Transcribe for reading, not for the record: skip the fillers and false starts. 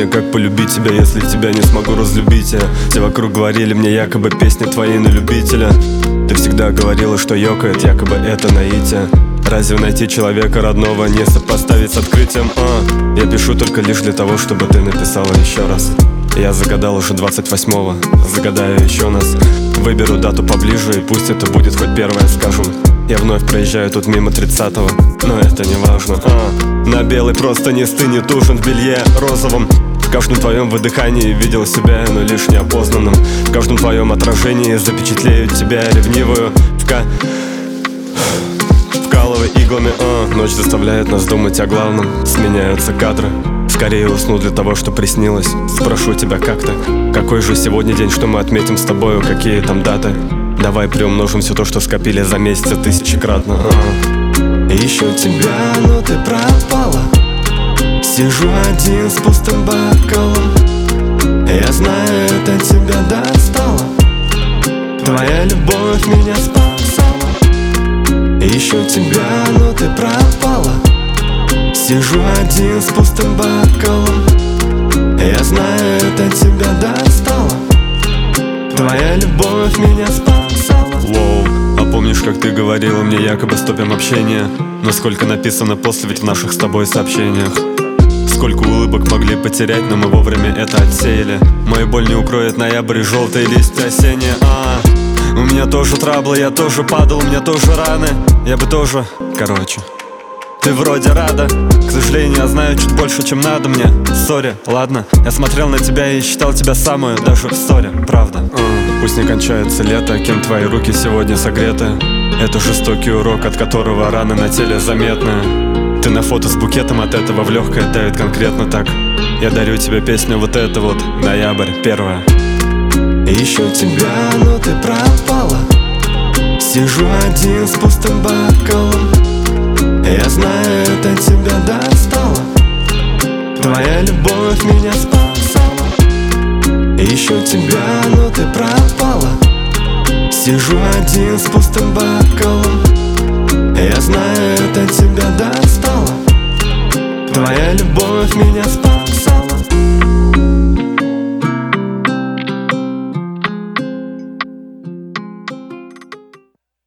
мне, как полюбить тебя, если тебя не смогу разлюбить я. Все вокруг говорили мне, якобы песни твои на любителя. Ты всегда говорила, что ёкает, якобы это наитие. Разве найти человека родного не сопоставить с открытием? Я пишу только лишь для того, чтобы ты написала еще раз. Я загадал уже 28-го, загадаю еще нас. Выберу дату поближе, и пусть это будет хоть первое, скажем. Я вновь проезжаю тут мимо 30-го, но это не важно. На белой просто не стынет ужин в белье розовом. В каждом твоем выдыхании видел себя, но лишь неопознанным. В каждом твоем отражении запечатлею тебя ревнивую. Вкалывай иглами, ночь заставляет нас думать о главном. Сменяются кадры. Скорее усну для того, что приснилось. Спрошу тебя, как ты? Какой же сегодня день, что мы отметим с тобою? Какие там даты? Давай приумножим все то, что скопили за месяц тысячекратно. Ищу тебя, но ты пропала. Сижу один с пустым бокалом. Я знаю, это тебя достало. Твоя любовь меня спасала. Ищу тебя, но ты пропала. Сижу один с пустым бокалом. Я знаю, это тебя достало. Твоя любовь меня спасала. Воу, а помнишь, как ты говорила мне, якобы стопим общение? Но сколько написано после ведь в наших с тобой сообщениях. Сколько улыбок могли потерять, но мы вовремя это отсеяли. Мою боль не укроет ноябрь и желтые листья осенние. У меня тоже траблы, я тоже падал, у меня тоже раны. Я бы тоже, короче. Ты вроде рада. К сожалению, я знаю чуть больше, чем надо мне. Сори, ладно. Я смотрел на тебя и считал тебя самую, даже в ссоре, правда. Пусть не кончается лето, кем твои руки сегодня согреты. Это жестокий урок, от которого раны на теле заметны. Ты на фото с букетом, от этого в легкое давит конкретно так. Я дарю тебе песню вот эту вот, ноябрь, 1. Ищу тебя, но ты пропала. Сижу один с пустым бокалом. Я знаю, это тебя достало. Твоя любовь меня спасала. Ищу тебя, но ты пропала. Сижу один с пустым бокалом. Я знаю, это тебя достало. Твоя любовь меня спасала.